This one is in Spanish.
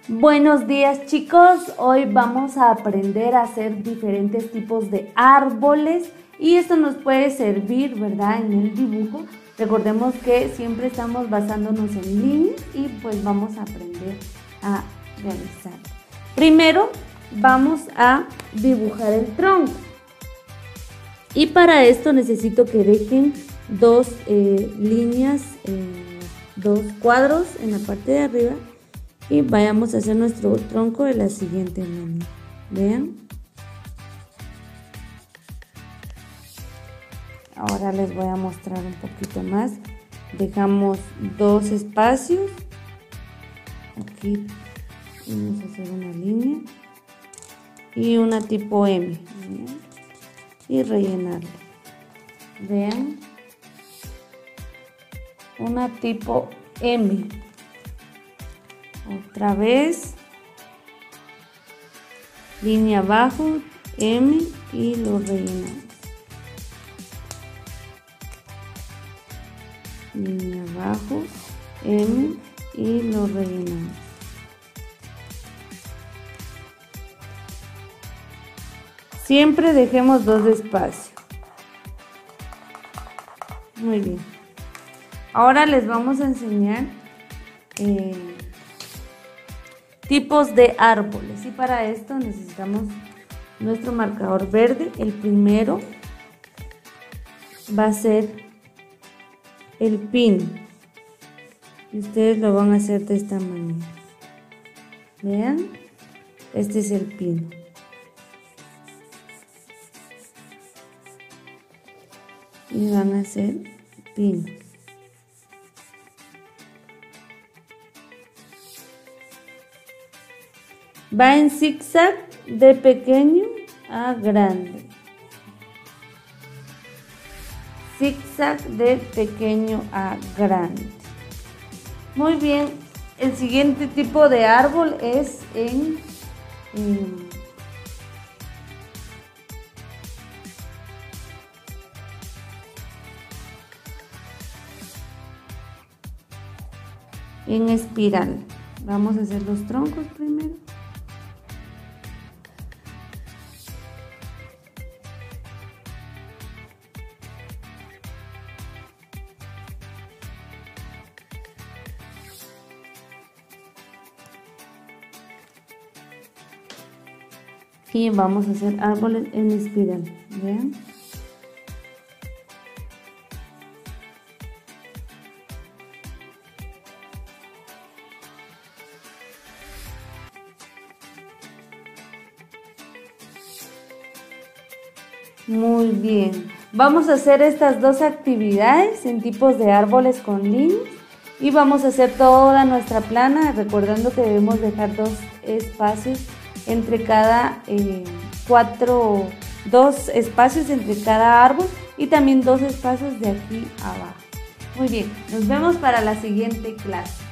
Buenos días, chicos, hoy vamos a aprender a hacer diferentes tipos de árboles y esto nos puede servir, ¿verdad?, en el dibujo. Recordemos que siempre estamos basándonos en líneas y pues vamos a aprender a realizar. Primero vamos a dibujar el tronco y para esto necesito que dejen dos líneas, dos cuadros en la parte de arriba. Y vayamos a hacer nuestro tronco de la siguiente manera. Vean. Ahora les voy a mostrar un poquito más. Dejamos dos espacios. Aquí vamos a hacer una línea. Y una tipo M. ¿Vean? Y rellenarla. Vean. Una tipo M. Otra vez, línea abajo, M y lo rellenamos. Línea abajo, M y lo rellenamos. Siempre dejemos dos espacios. Muy bien. Ahora les vamos a enseñar tipos de árboles y para esto necesitamos nuestro marcador verde. El primero va a ser el pino y ustedes lo van a hacer de esta manera. Vean, este es el pino. Y van a hacer pino. Va en zigzag de pequeño a grande. Zigzag de pequeño a grande. Muy bien, el siguiente tipo de árbol es en espiral. Vamos a hacer los troncos primero. Y vamos a hacer árboles en espiral. ¿Vean? Muy bien. Vamos a hacer estas dos actividades en tipos de árboles con líneas y vamos a hacer toda nuestra plana, recordando que debemos dejar dos espacios entre cada dos espacios entre cada árbol y también dos espacios de aquí abajo. Muy bien, nos vemos para la siguiente clase.